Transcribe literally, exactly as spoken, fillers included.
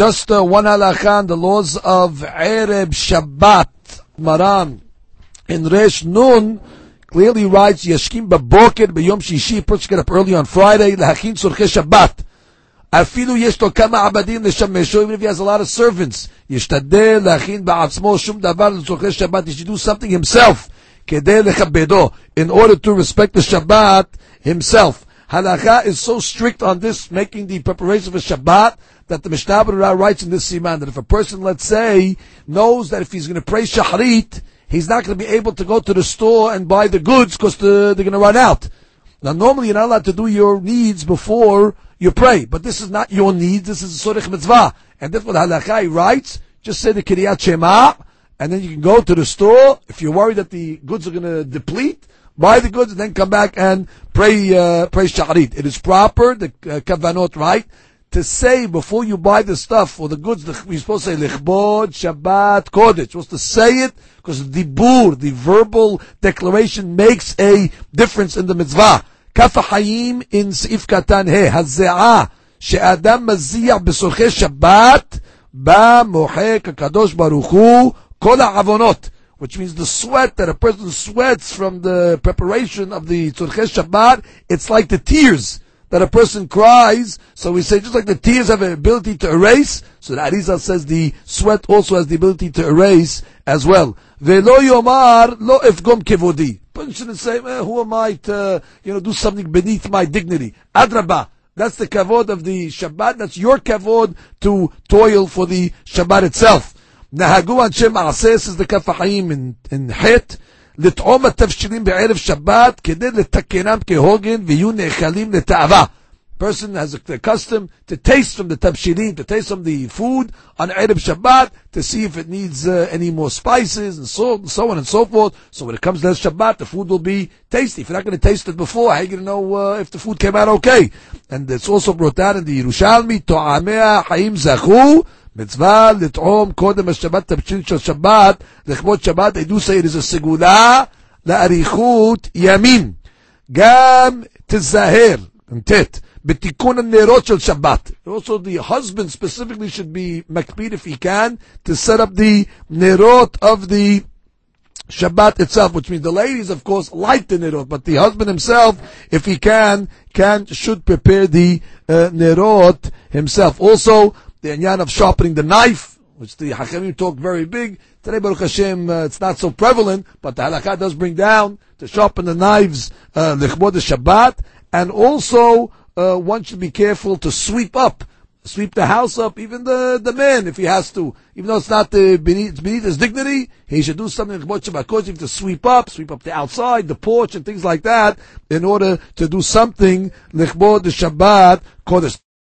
Just uh, one halakha on the laws of Erev Shabbat. Maran in Resh Nun clearly writes, Yashkim b'boker b'yom shishi, person get up early on Friday, l'hachin tzorchei Shabbat. Afilu yesh lo kama abadim l'shamesho, even if he has a lot of servants. Yishtadeh l'hachin ba'atzmo shum davar l'tzorchei Shabbat. He should do something himself, kedeh lechabedo, in order to respect the Shabbat himself. Halakha is so strict on this, making the preparation for Shabbat, that the Mishnah Berurah writes in this siman that if a person, let's say, knows that if he's going to pray Shacharit, he's not going to be able to go to the store and buy the goods because the, they're going to run out. Now, normally you're not allowed to do your needs before you pray, but this is not your needs. This is a Sorech Mitzvah, and that's what Halakha writes. Just say the Kiryat Shema, and then you can go to the store. If you're worried that the goods are going to deplete, buy the goods and then come back and pray uh, pray Shacharit. It is proper, the uh, Kavanot, right, to say before you buy the stuff or the goods, we're supposed to say Lichbod Shabbat Kodesh. You're supposed to say it because the dibur, the verbal declaration, makes a difference in the mitzvah. Kaf Hayim in Seif Katan He Haze'ah she'adam maziyah b'sorchei Shabbat ba mochek HaKadosh Baruch Hu kol ha'avonot, which means the sweat that a person sweats from the preparation of the tzorchei Shabbat, it's like the tears that a person cries. So we say just like the tears have an ability to erase, so the Arizal says the sweat also has the ability to erase as well. Ve'lo yomar lo efgom kevodi. Person shouldn't say, eh, who am I to, you know, do something beneath my dignity. Adrabah. That's the kavod of the Shabbat. That's your kavod to toil for the Shabbat itself. Nahagu anshe ma'aseh, says the Kaf HaChaim in, in Het, לטעום התבשילים בערב שבת כדי לתקנם כהוגן ויהיו נאכלים לתאווה. Person has a, a custom to taste from the tavshilim, to taste from the food on Erev Shabbat, to see if it needs uh, any more spices and salt and so on and so forth. So when it comes to Shabbat, the food will be tasty. If you're not going to taste it before, how are you going to know uh, if the food came out okay? And it's also brought out in the Yerushalmi, To'amea Haim Zachu, Mitzvah L't'om Kodem HaShabbat Tavshil Shel Shabbat, Lechbot Shabbat. They do say it is a segula la'arichut yamin. Gam Tizaher, and Tet. B'tikun nerot shel Shabbat. Also, the husband specifically should be makpid if he can to set up the nerot of the Shabbat itself, which means the ladies, of course, light the nerot, but the husband himself, if he can, can should prepare the uh, nerot himself. Also, the inyan of sharpening the knife, which the Hachamim talk very big. Today, Baruch Hashem, uh, it's not so prevalent, but the halakha does bring down to sharpen the knives, uh, l'chbod Shabbat, and also uh, one should be careful to sweep up, sweep the house up, even the, the man, if he has to. Even though it's not the, beneath, it's beneath his dignity, he should do something l'chbod Shabbat Kodesh to sweep up, sweep up the outside, the porch, and things like that, in order to do something l'chbod Shabbat Kodesh.